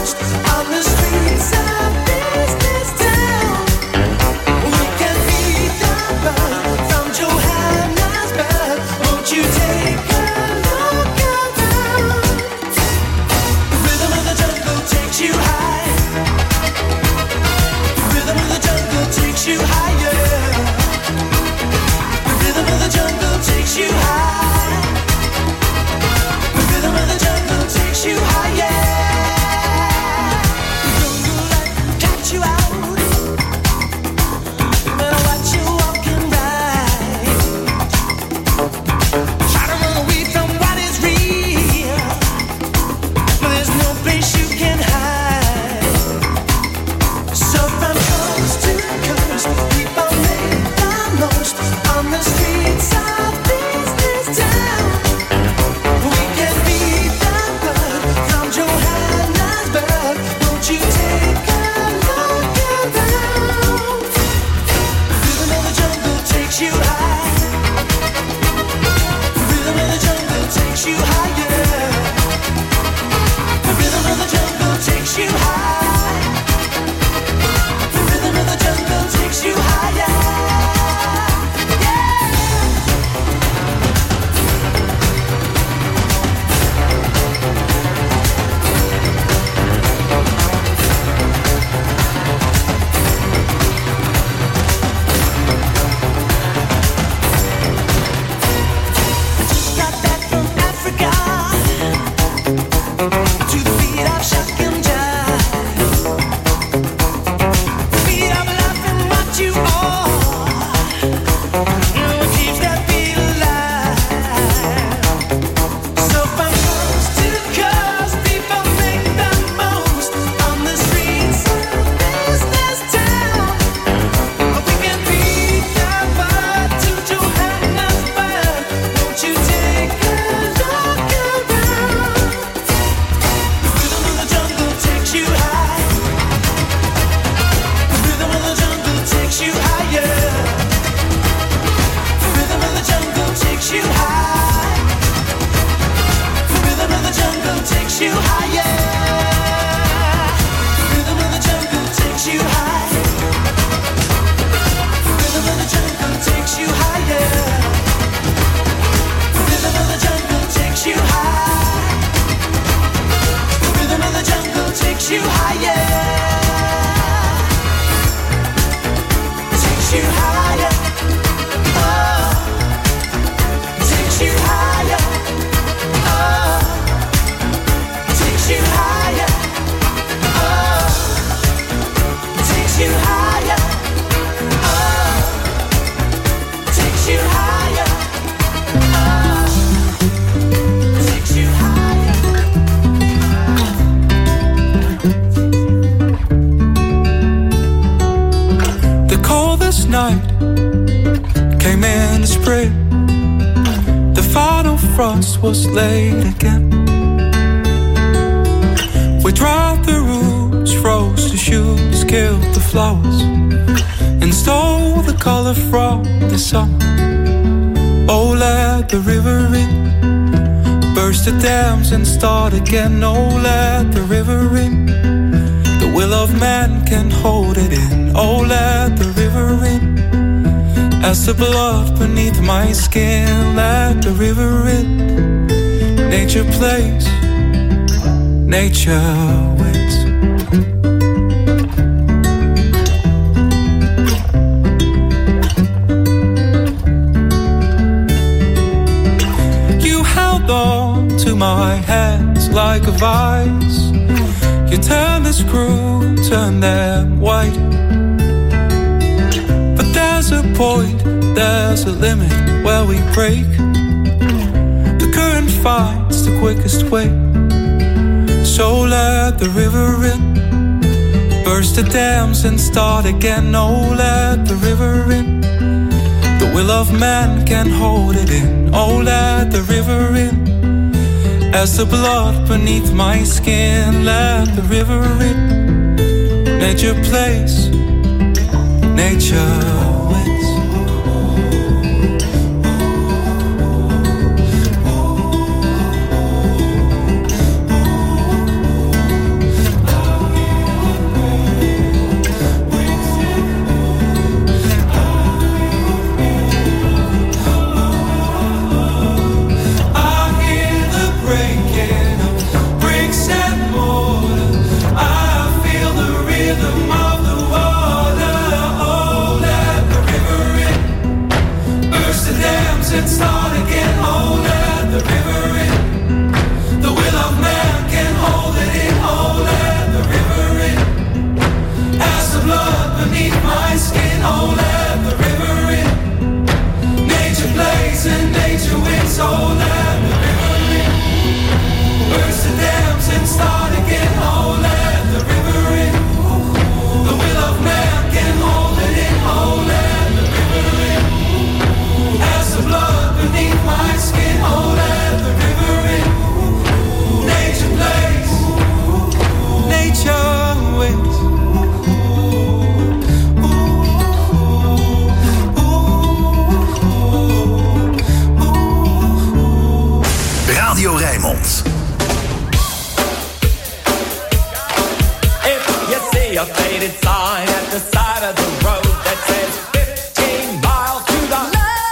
Was late again. We dried the roots, froze the shoes, killed the flowers, and stole the color from the summer. Oh, let the river in, burst the dams and start again. Oh, let the river in, the will of man can hold it in. Oh, let the river in, as the blood beneath my skin. Let the river in. Nature plays, nature wins. You held on to my hands like a vice. You turned the screw, turned them white. But there's a point, there's a limit where we break. The current finds the quickest way. So let the river in, burst the dams and start again. Oh, let the river in, the will of man can hold it in. Oh, let the river in, as the blood beneath my skin. Let the river in, nature plays, nature wins. see a faded sign at the side of the road that says 15 miles to the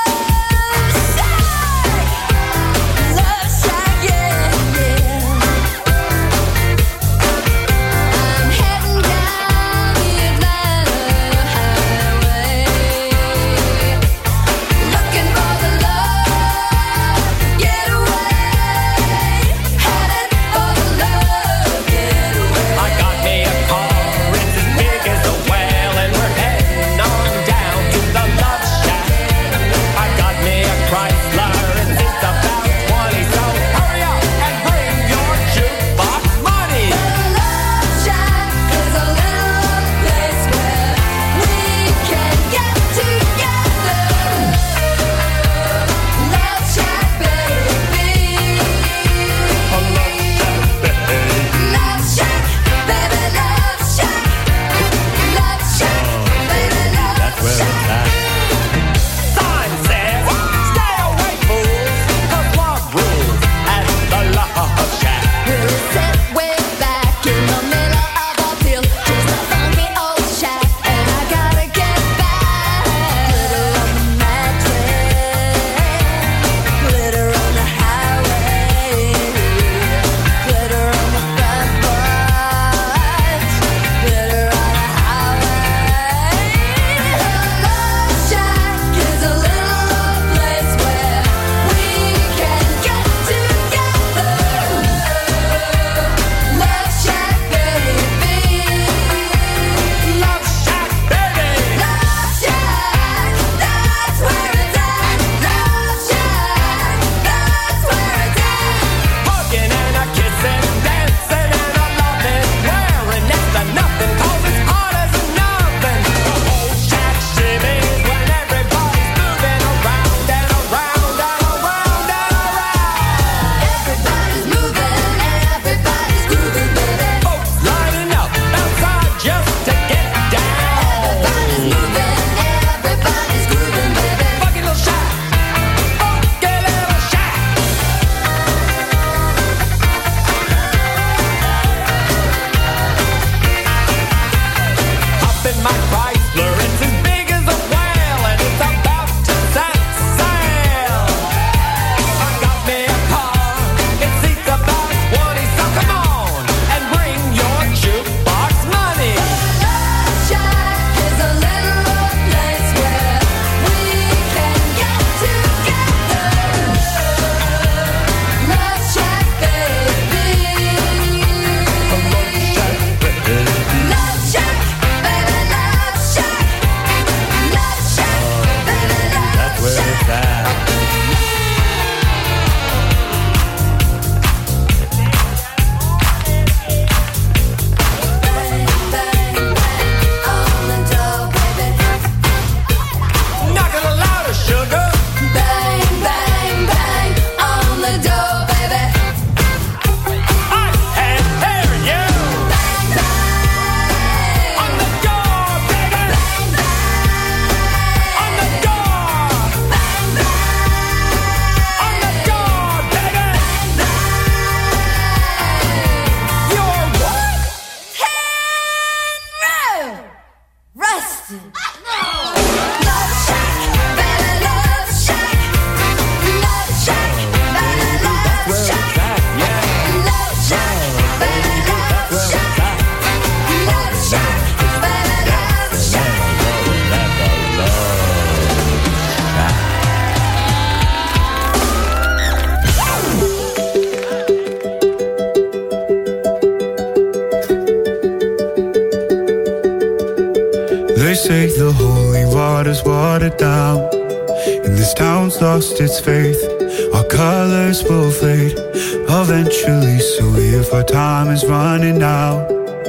say the holy water's watered down, and this town's lost its faith. Our colors will fade eventually, so if our time is running out,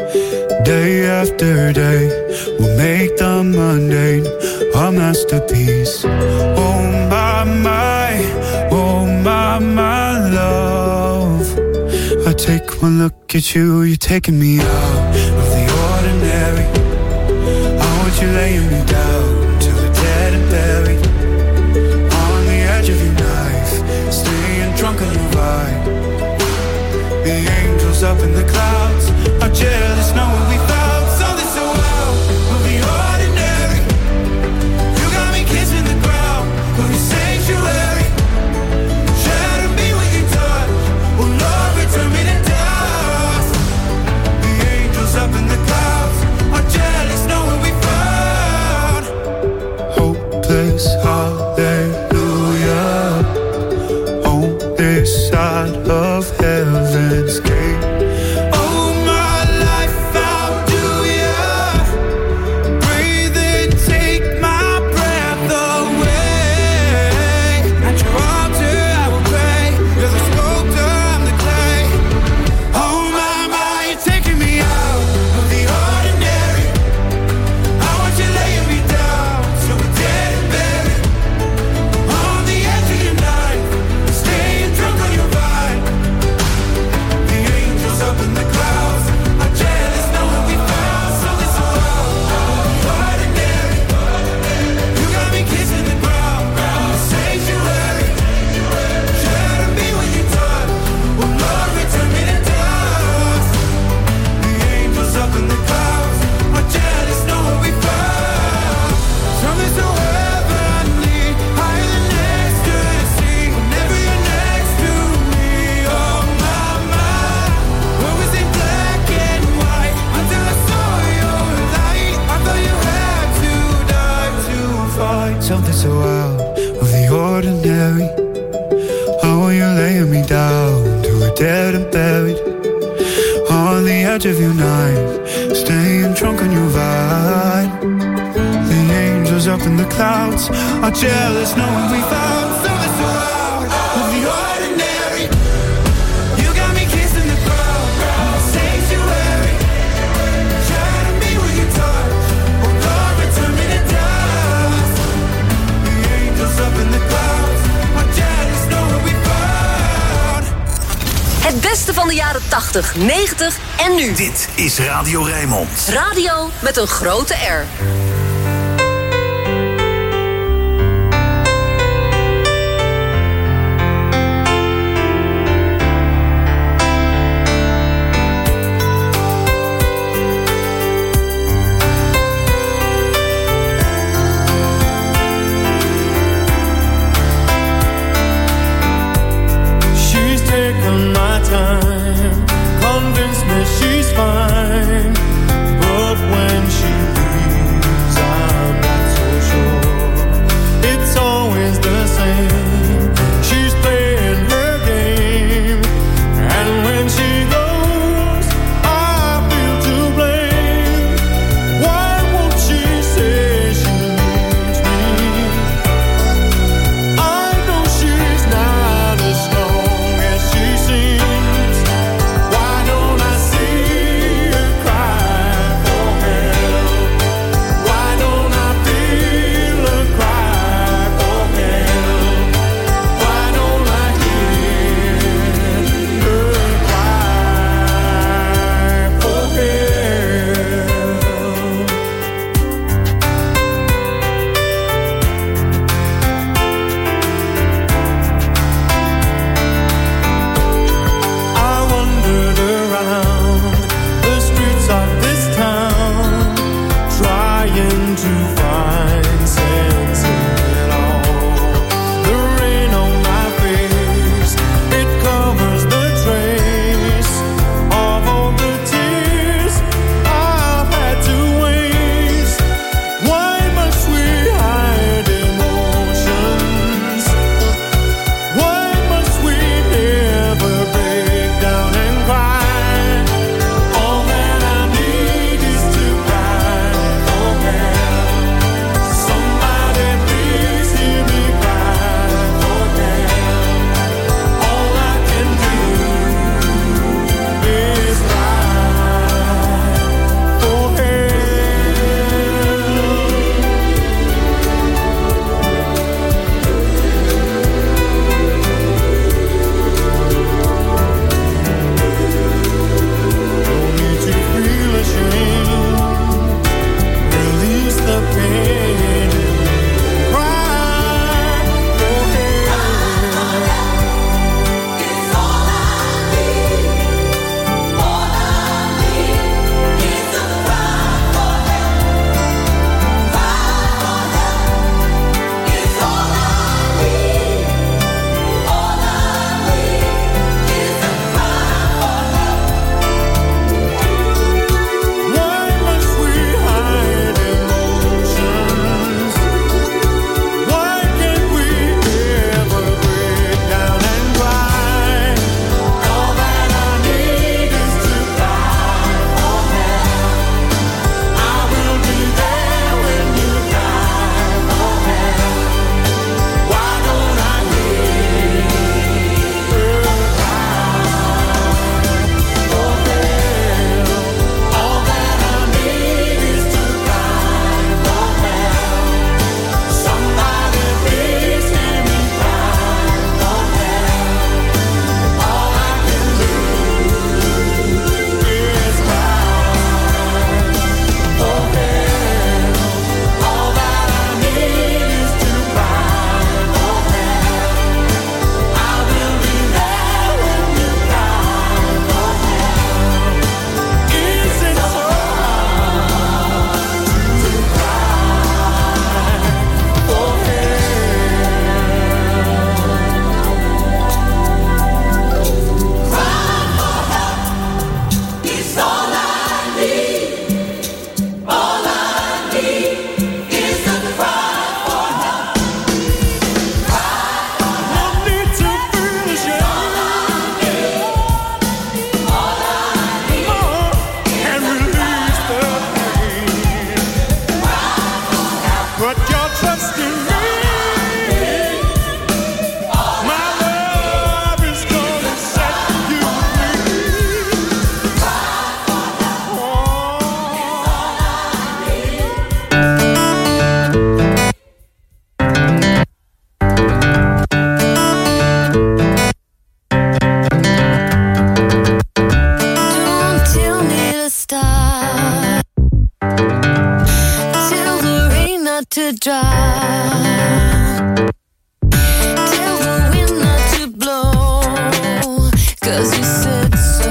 day after day, we'll make the mundane our masterpiece. Oh my, love, I take one look at you, you're taking me out of the ordinary. I want you laying me down till we're dead and buried, on the edge of your knife, staying drunk on your ride. The angels up in the clouds are jealous knowing we found something so out of the ordinary. Oh, you're laying me down to a dead and buried on the edge of your night, staying drunk on your vibe. The angels up in the clouds are jealous knowing we found something so out of the ordinary. You got me kissing the ground, sanctuary. Trying to be with your touch, oh Lord, return me to dust. The angels up in the clouds are jealous knowing we found. Het beste van de jaren 80, 90 en nu. Dit is Radio Rijnmond. Radio met een grote R. Convince me she's fine, but when she leaves, I'm not so sure. It's always the same. She's playing her game, and when she goes, I feel to blame. Why won't she say she needs me? I know she's not as strong as she seems. stop. Tell the rain not to drop. Tell the wind not to blow. 'Cause you said so.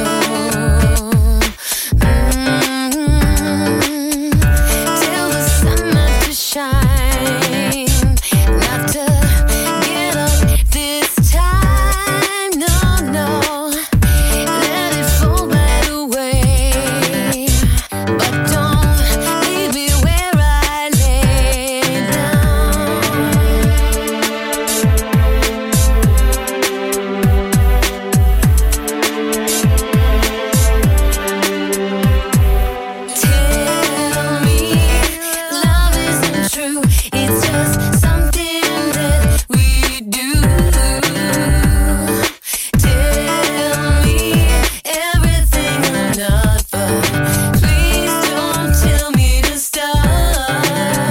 Tell the sun not to shine. Not to get up this time. No, no. Let it fall right away. But don't leave me where I lay down. Tell me love isn't true. It's just something that we do. Tell me everything I'm not, but please don't tell me to stop.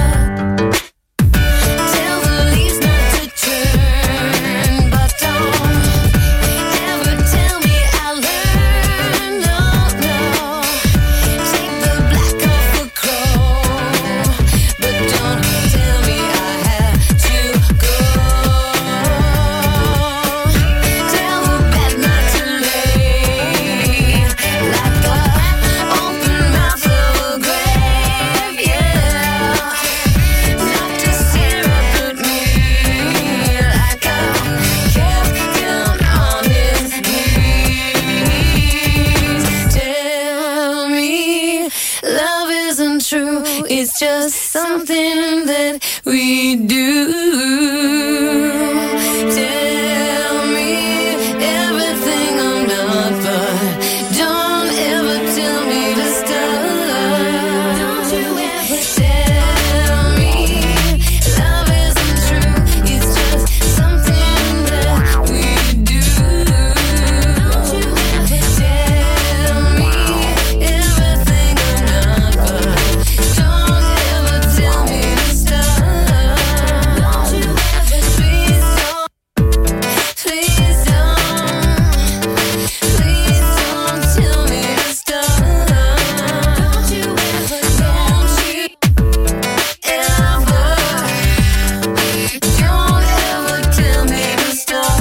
Tell the leaves not to turn, but don't ever tell me I'll learn. No, no. Take the black off a crow, but don't tell me I have to go. Tell the bed not to lay like the open mouth of a grave, yeah. Not to stare up at me like I kept down on his knees. Tell me love isn't true. It's just something that we do. Tell me everything I'm not, but don't ever tell me to stop. Don't you ever tell me love isn't true. It's just something that we do. Don't you ever tell me everything I'm not, but don't ever tell me to stop. Don't you ever, please don't, please don't, please don't tell me to stop. Don't you ever, don't you ever, don't ever tell me to stop.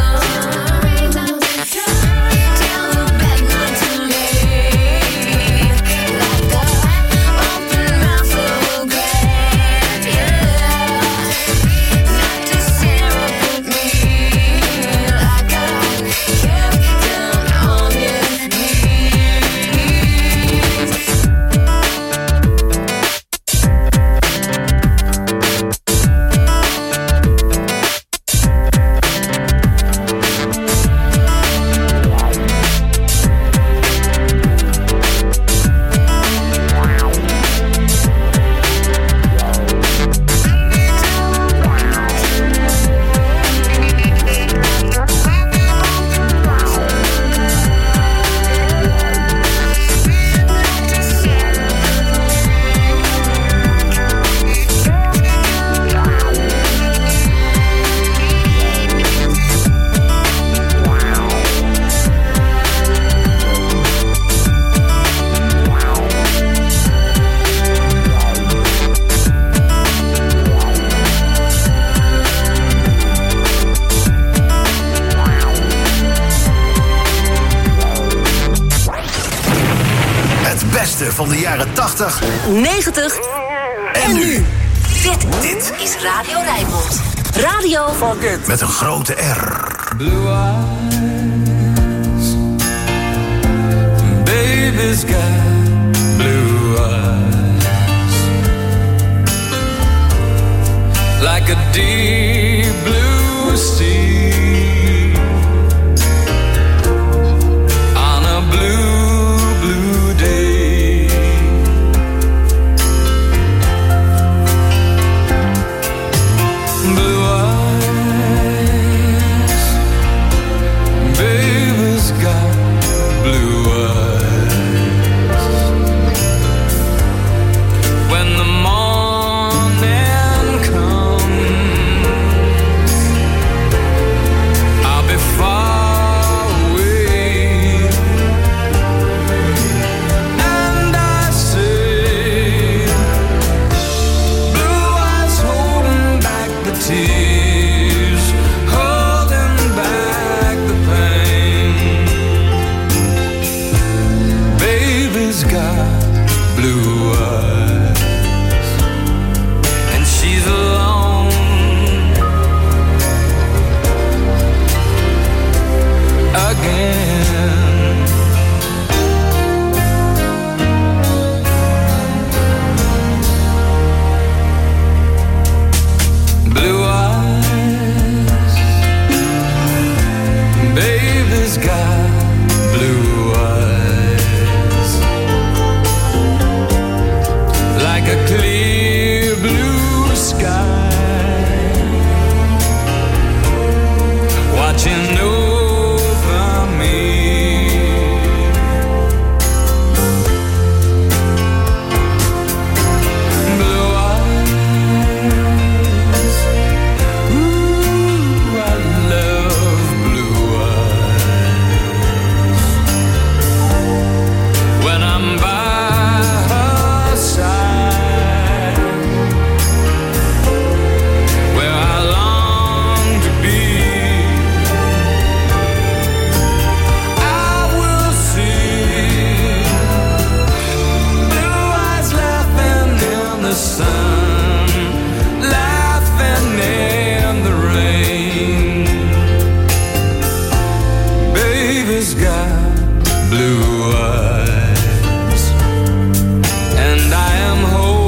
Tell the bed not to lay like the open mouth of a grave, yeah. Not to stare up at me like I kept down on his knees. Het beste van de jaren 80 90 en nu. Dit is Radio Rijnmond. Radio met een grote R. Blue eyes, baby's got blue eyes, like a deep blue sea, on a blue, blue day. Blue eyes, baby's got blue eyes. When the morning comes blue eyes, and she's alone again. Blue eyes, baby's got blue eyes, like a clear blue sky, watching over me. Blue eyes, ooh, I love blue eyes. When I'm by her side, where I long to be, I will see blue eyes laughing in the sun, laughing in the rain. Baby's got blue eyes, and I am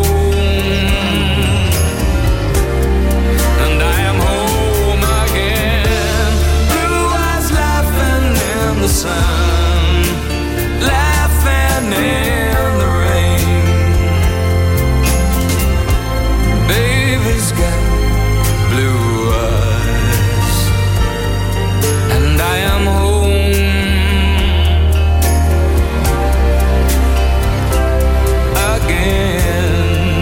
home, and I am home again. Blue eyes laughing in the sun, laughing in the rain. Baby's got blue eyes, and I am home again.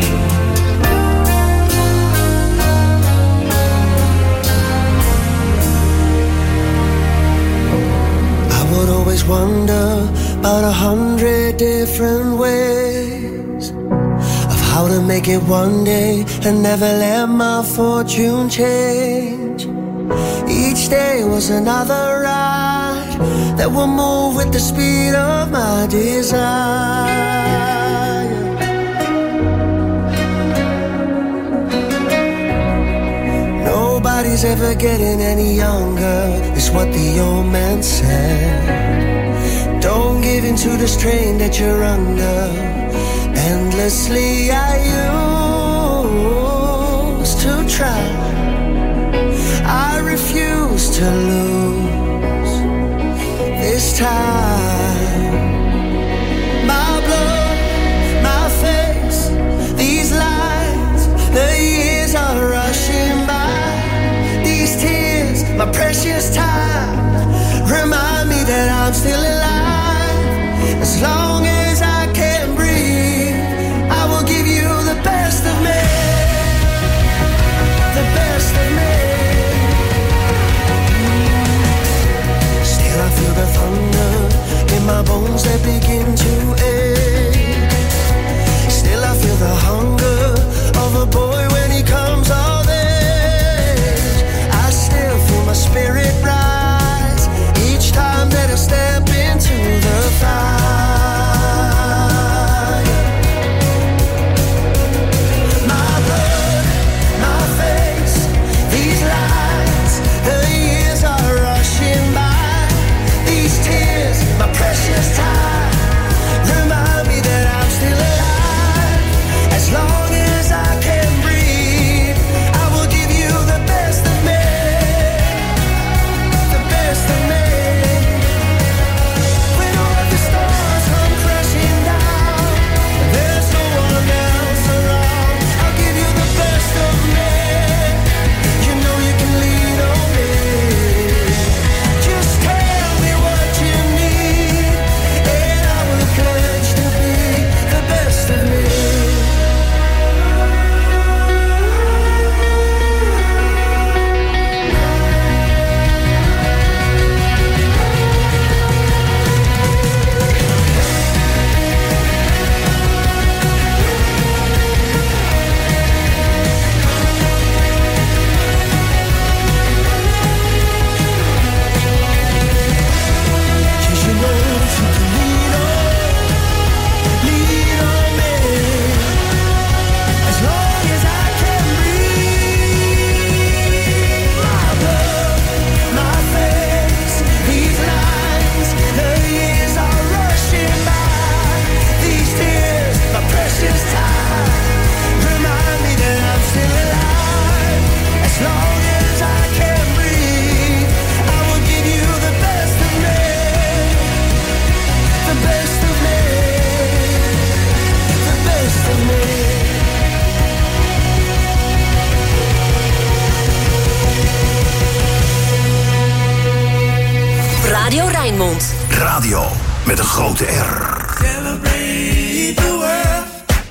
I would always wonder about 100 different ways of how to make it one day and never let my fortune change. Each day was another ride that will move with the speed of my desire. Nobody's ever getting any younger, is what the old man said. Don't give in to the strain that you're under. Endlessly I used to try, I refuse to lose this time. My blood, my face, these lines, the years are rushing by. These tears, my precious time, remind me that I'm still alive. As long as I can breathe, I will give you the best of me, the best of me. Still I feel the thunder in my radio met een grote R. Celebrate the world.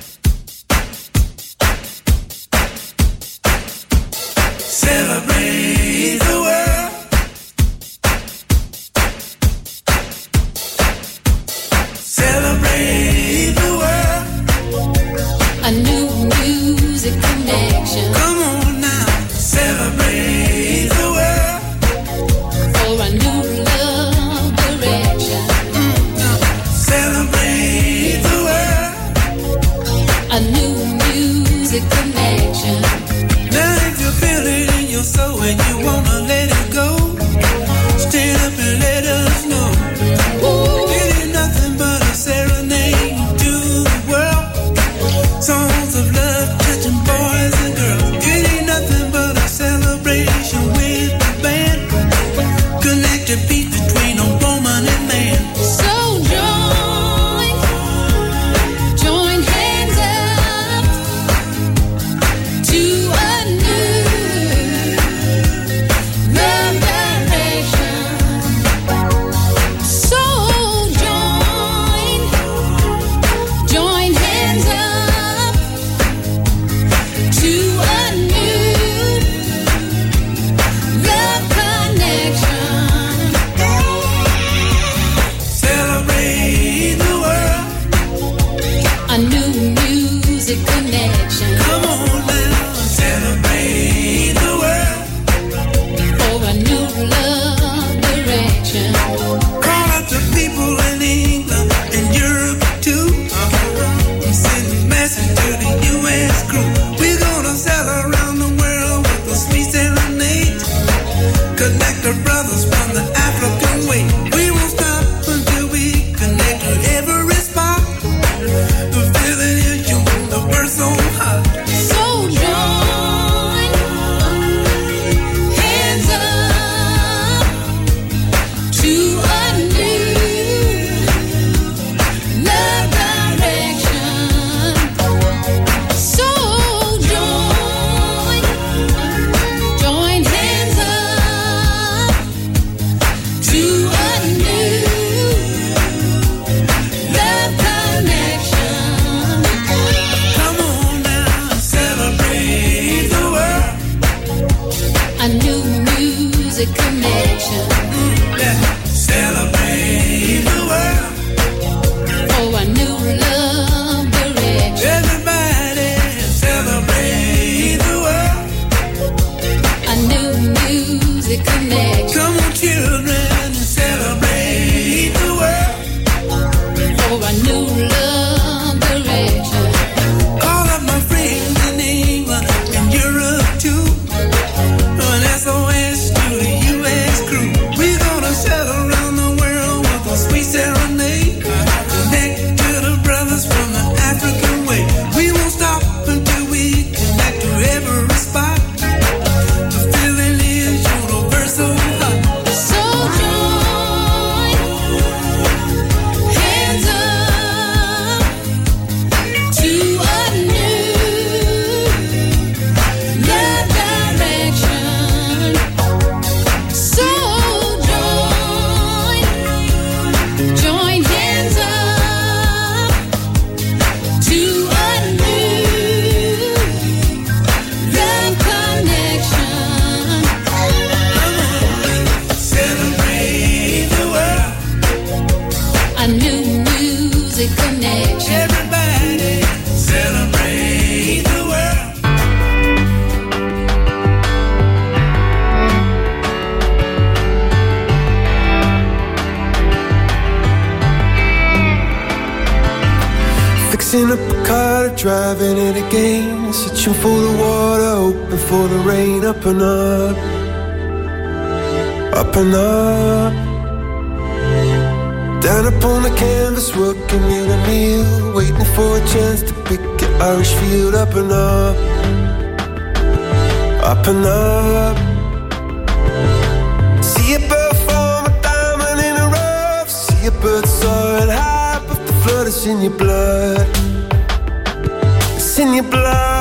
Celebrate the world. Celebrate the world. A new music connection. Come on now. Celebrate the world. For a new love direction. Celebrate the world. A new music connection. Now if you feel it in your soul and you wanna let it go, stand up and let us know. It ain't nothing but a serenade to the world. Songs of love touching boys and girls. It ain't nothing but a celebration with the band. Connected beat between a woman and man. So join hands up to a new love direction. So join hands up to a new love connection. Celebrate the world. A new music connection. Come on now. Celebrate the world. For a new love direction. Call up the people in England and Europe too. Send a message to the U.S. crew. We're gonna sail around the world with a sweet serenade. Connect the brothers from the African way. We won't stop until we connect to every spot. The feeling is you, the bird so hot. So join hands up to a new love direction. So join hands up to a new love connection. Come on now, celebrate the world. A new music connection. Yeah. Celebrate the world. For a new love direction. Everybody celebrate the world. A new music connection. Come on, children, and celebrate the world. For a new love direction. All of my friends in England and Europe too. An SOS to the U.S. crew. We're gonna sail around the world with a sweet serenade. Connect to the brothers from the African way. We won't stop until we connect to every spot. The feeling is universal hot. So join hands up to a new love direction. So join hands up to a new love connection. Celebrate the world. A new music connection. Everybody celebrate the world. Fixing up a car, driving it again. Searching for the water, hoping for the rain. Up and up, up and up. Down upon the canvas, working in a meal. Waiting for a chance to pick an Irish field. Up and up, up and up. See a bird form a diamond in a rough. See a bird soaring high, but the flood is in your blood. It's in your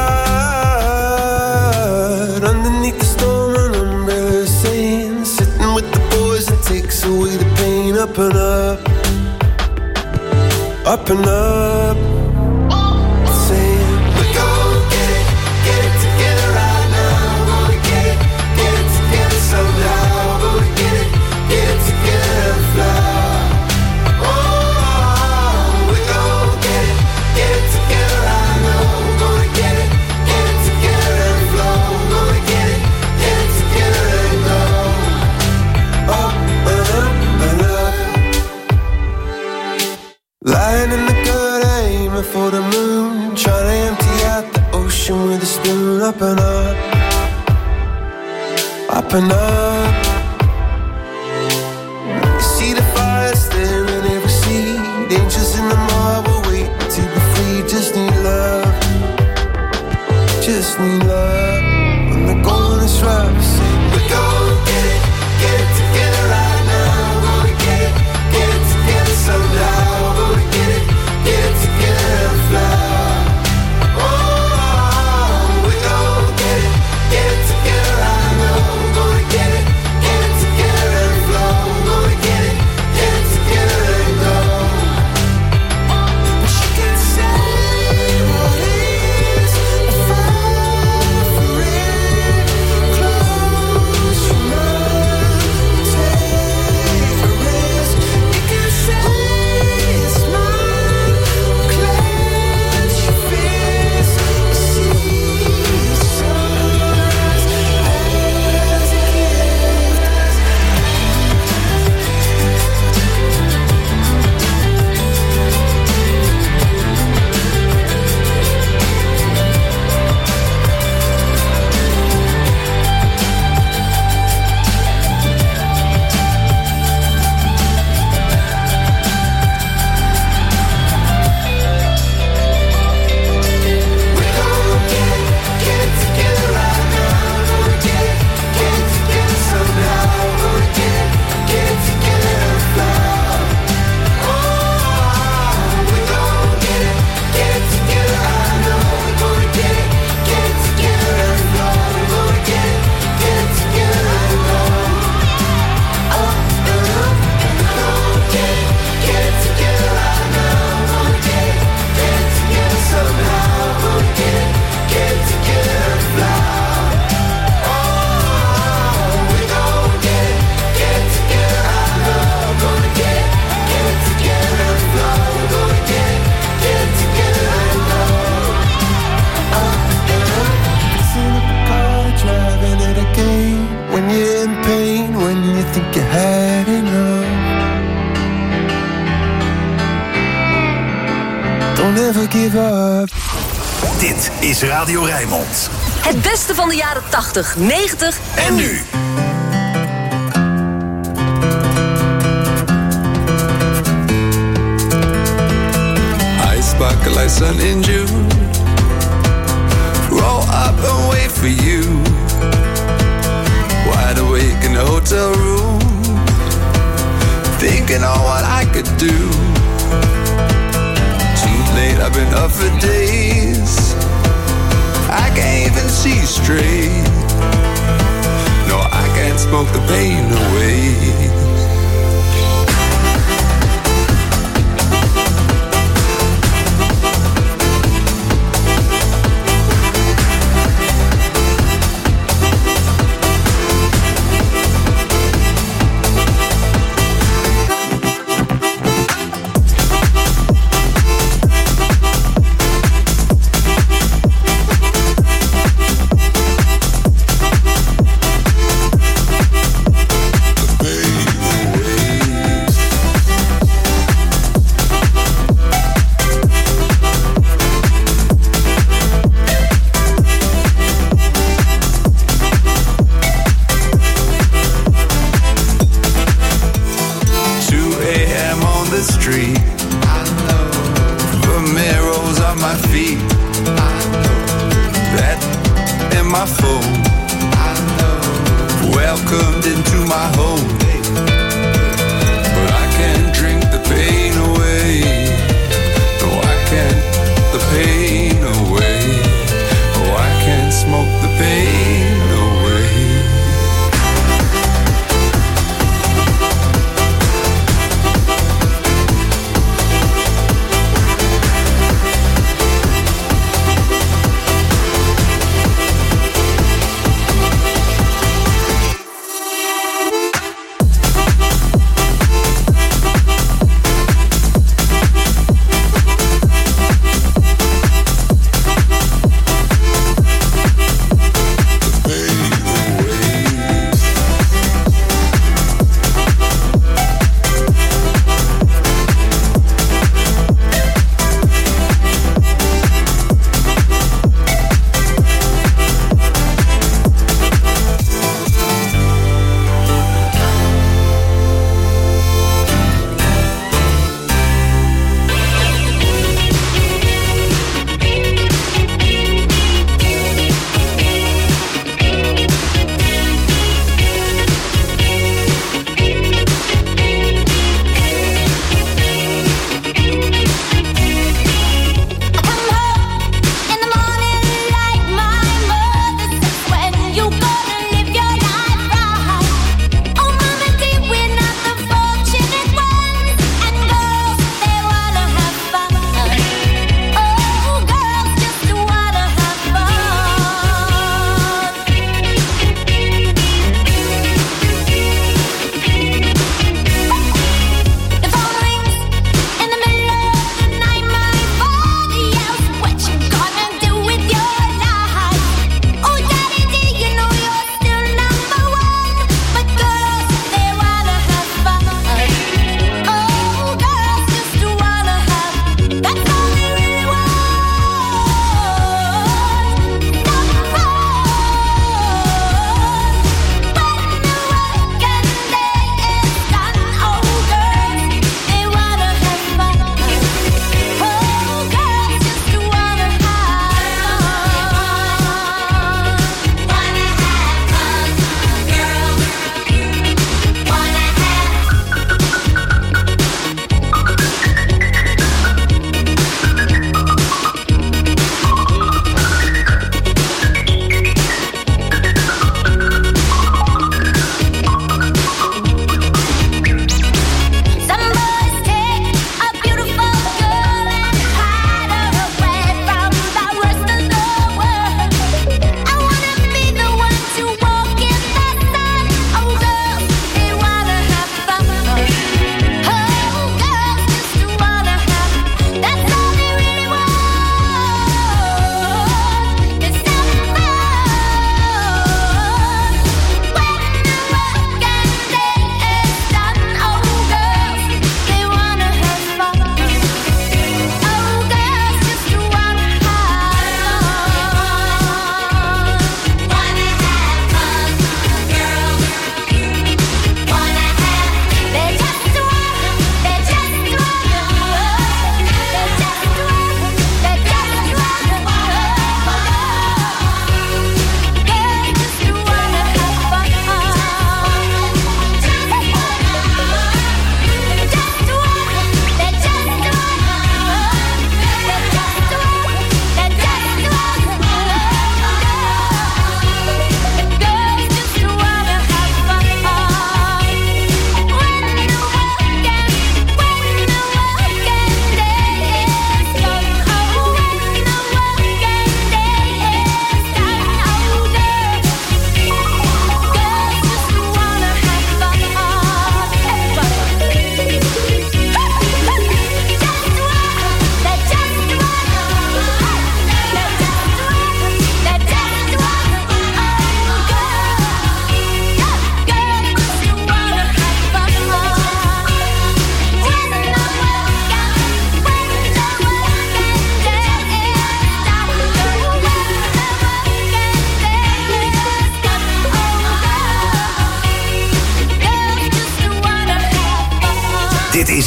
blood. Underneath the storm, an umbrella saying, sitting with the boys, it takes away the pain. Up and up, up and up, saying we're gonna get it together right now. Gonna get it together somehow. Gonna get it together and fly. Oh, we're gonna get it together right now. Gonna get it together and flow. Gonna get it together and go up and up and up. Lying in the good, aiming for the moon, trying to empty out the ocean with a spoon. Up and up, up and up. You see the fires there in every seed, angels in the marble waiting to be free. Just need love, just need love. When the going is rough, say we're gonna get it together right now. Gonna get it together somehow. Gonna get it together and fly. Oh, we're gonna get it together right now. Gonna get it together and flow. Gonna get it together and go. But you can say what is if I for it. Close your mind, take a risk. You can say it's mine. Clench your fist, see the sunrise as a gift. We're gonna get it together right now. Gonna get it together somehow. Gonna get it together and fly. Oh, we're gonna get it together right now. We're gonna get it together and fly. We're gonna get it together and go up and up. We're gonna get it together right now. Gonna get it together somehow. Gonna get it together and fly. Oh, we're gonna get it together right now. Gonna get it together and fly. We're gonna get it together and go up and up. Fixing up the car, driving it again. When you're in pain, when you think you had enough. Don't ever give up. Dit is Radio Rijnmond. Het beste van de jaren 80, 90 En nu. I sparkle like sun in June. Roll up and wait for you. Wide awake in the hotel room, thinking on what I could do. Too late, I've been up for days. I can't even see straight. No, I can't smoke the pain away. Welcomed into my home, but I can't drink the pain away. No, I can't the pain away. Oh, I can't smoke the pain away.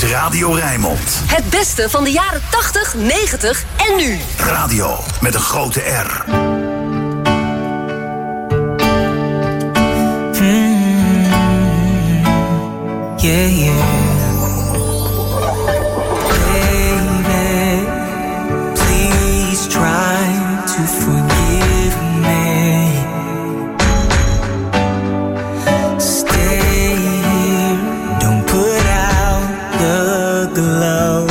Radio Rijnmond. Het beste van de jaren 80, 90 en nu. Radio met een grote R. Yeah, yeah. Baby, please try to forgive me. Stay here, don't put out the glow.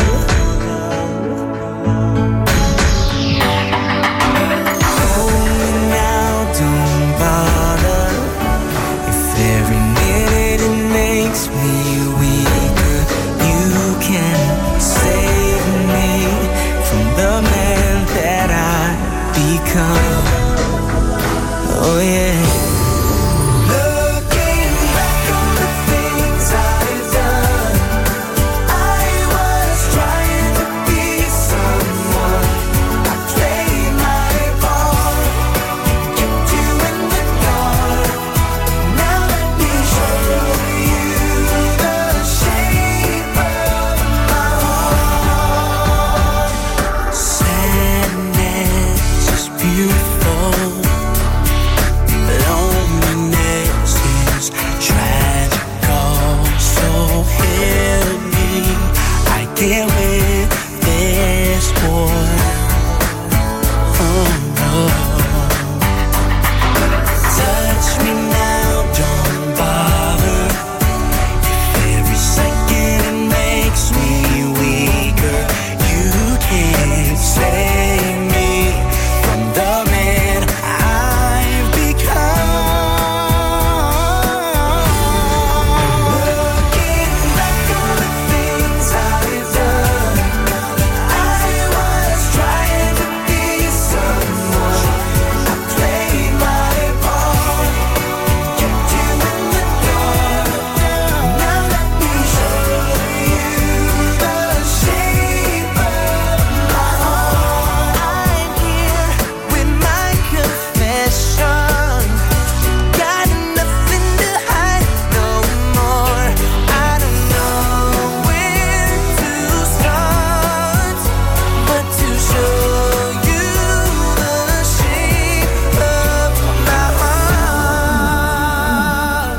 Hold me now, don't bother. If every minute it makes me weaker, you can save me from the man that I become. Oh yeah. Looking back on the things I've done, I was trying to be someone. I played my part, kept you in the dark. Now let me show you the shape of my heart. Sadness is beautiful. Loneliness is tragical. So help me, I can't with this boy. Oh no. Touch me now, don't bother. If every second it makes me weaker, you can't save me from the man I've become. Looking back on the things I've done, I was trying to be someone. I played my part, kept you in the dark. Now let me show you the shape of my heart. I'm here with my confession. Got nothing to hide no more. I don't know where to start, but to show you the shape of my heart.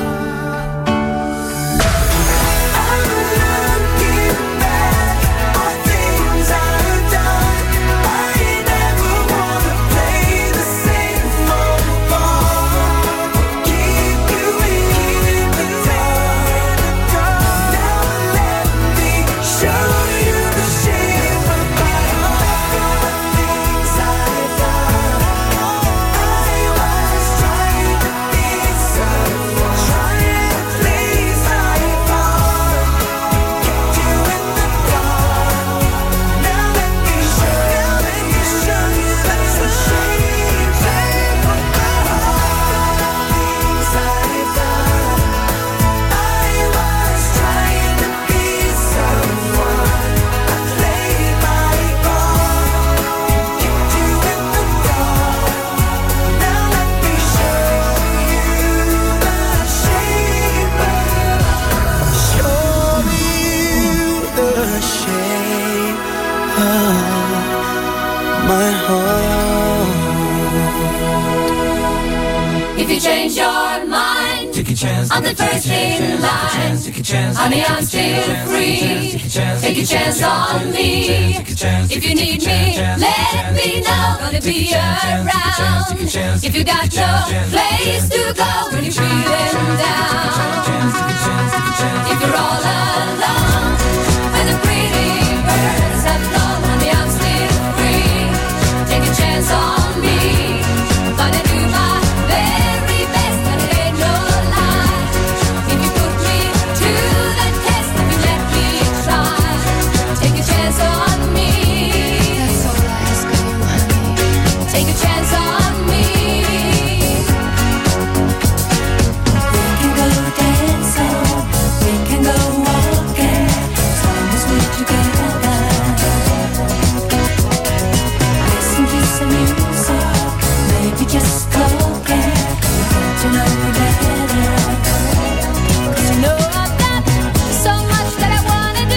I'm looking back on things I've done. I never wanna play the same old ball. Keep you in the dark. Now let me show you the shape of my heart. Things I've done. I was trying to be someone, trying to please my heart. Kept you in the dark. Now let me show you the shape of my heart. Things I've done. I was trying to be someone. I played my part, kept you in the dark. Now let me show you the shape of my heart. If you change your mind, Take a chance, I'm the first in line. take a chance, Honey, I'm still free. Take a chance on me. If you need me, let me know. Gonna be around. If you got no place to go when you're feeling down. If you're all alone, when the pretty birds have flown, honey, I'm still free. Take a chance on me. Gonna do my very best, and it ain't no lie. If you put me to the test, if you let me try, take a chance on me. That's all I ask of you, honey. Take a chance on me. We can go dancing, we can go walking, as long as we're together. Listen to some music, maybe just talking, get to know you better. 'Cause you know I've got so much that I wanna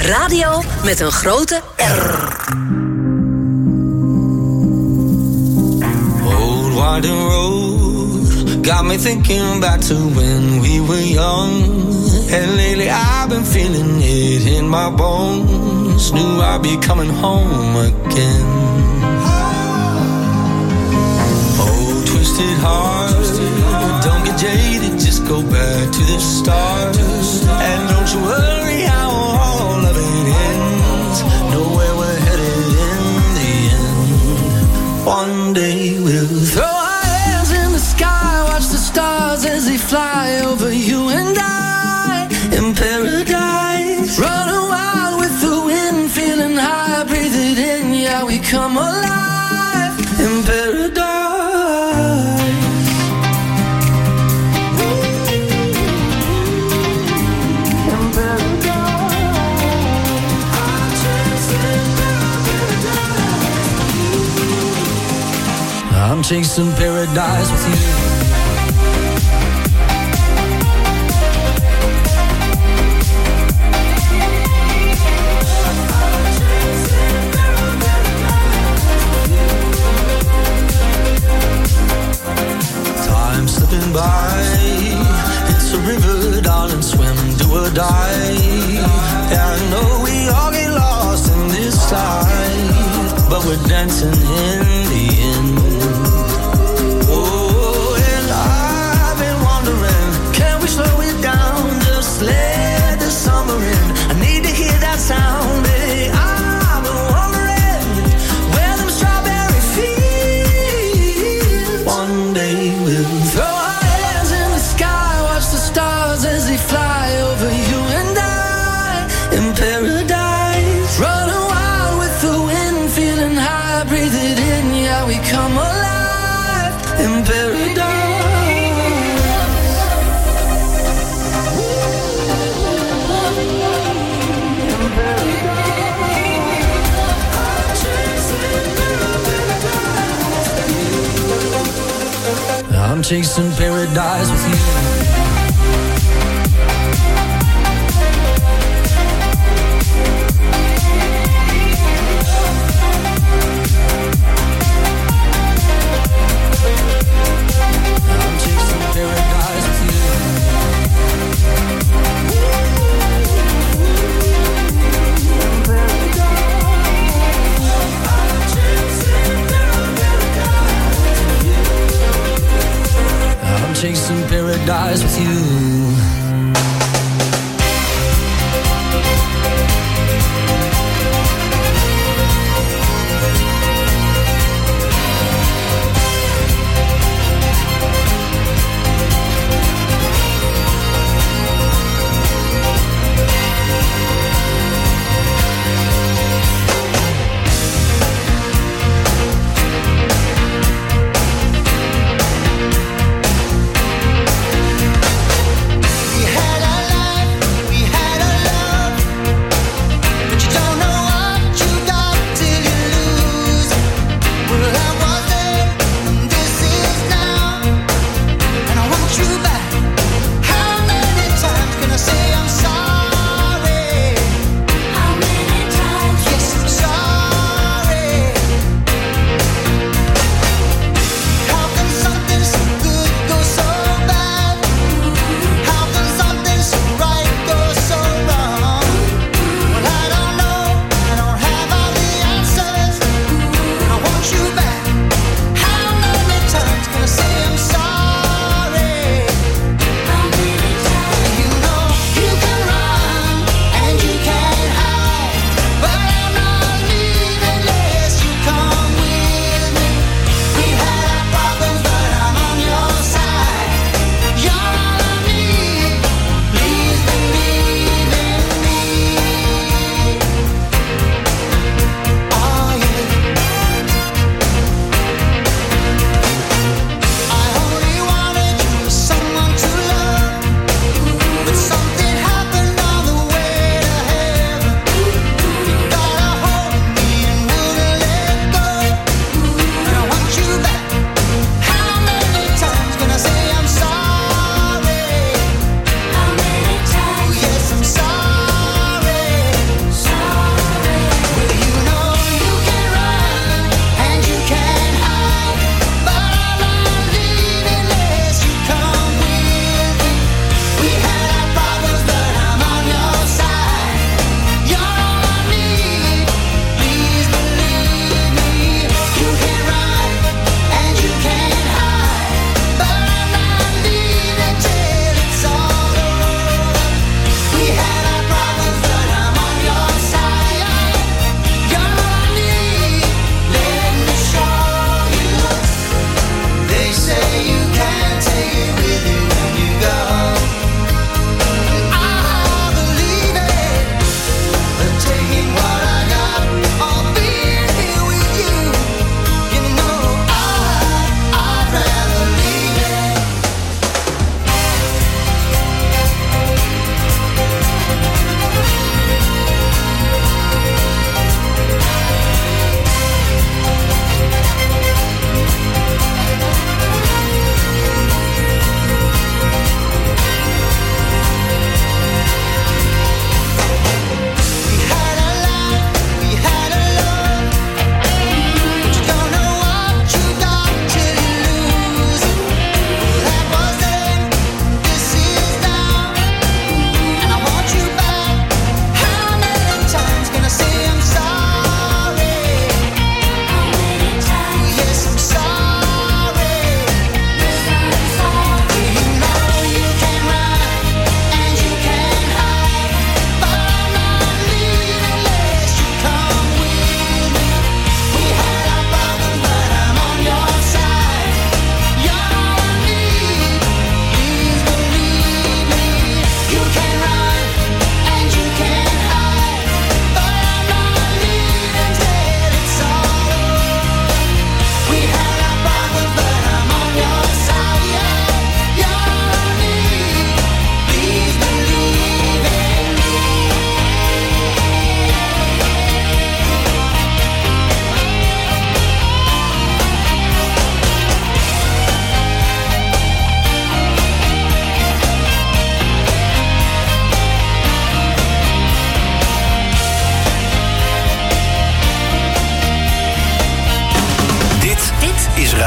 Radio met een grote R. Old winding road got me thinking back to when we were young. And lately I've been feeling it in my bones. Knew I'd be coming home again. Oh, twisted heart, don't get jaded, just go back to the start. And don't you worry how all of it ends. Know where we're headed in the end. One day we'll throw our hands in the sky, watch the stars as they fly over you and I. In paradise, running wild with the wind, feeling high, breathe it in, yeah, we come alive. In paradise. In paradise. I'm chasing paradise with you. Slipping by, it's a river, darling, swim, do or die. Yeah, I know we all get lost in this tide, but we're dancing in the end. Oh, and I've been wondering, can we slow it down, just let the summer in? I need to hear that sound, baby. I've been wondering where them strawberry fields. One day we'll throw our hands in the sky, watch the stars as they fly over you and I. In paradise, running wild with the wind, feeling high, breathe it in, yeah, we come alive. In paradise. I'm chasing paradise with you. I'm chasing paradise with you. I'm chasing paradise with you.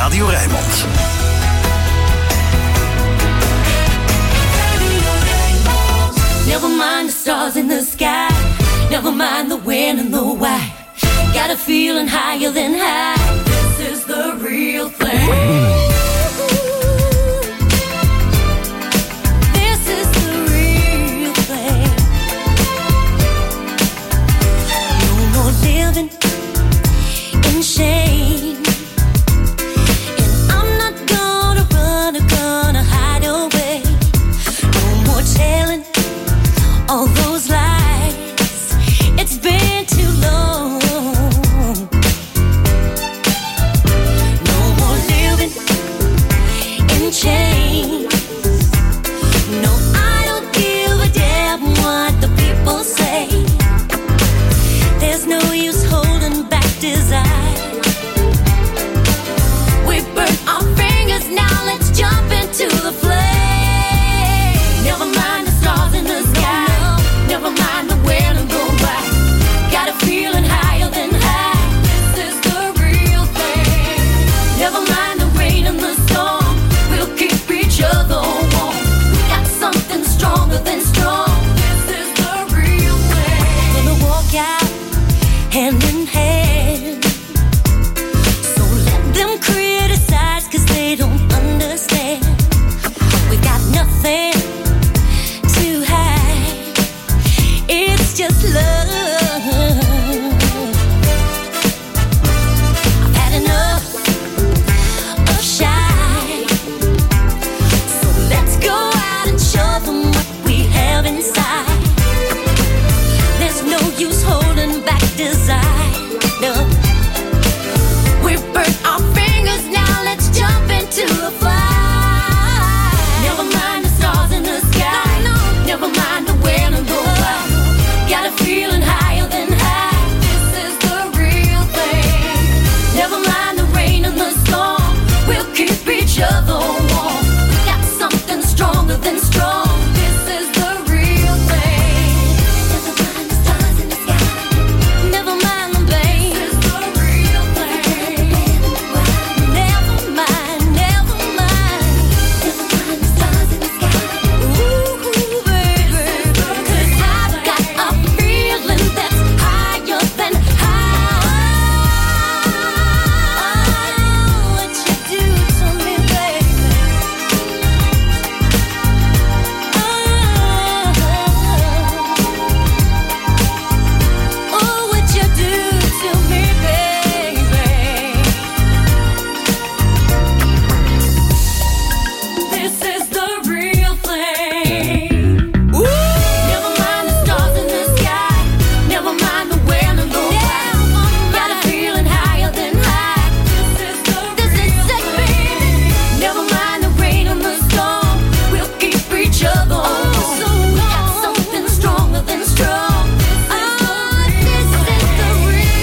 Radio Rijnmond. Never mind the stars in the sky. Never mind the when and the why. Got a feeling higher than high.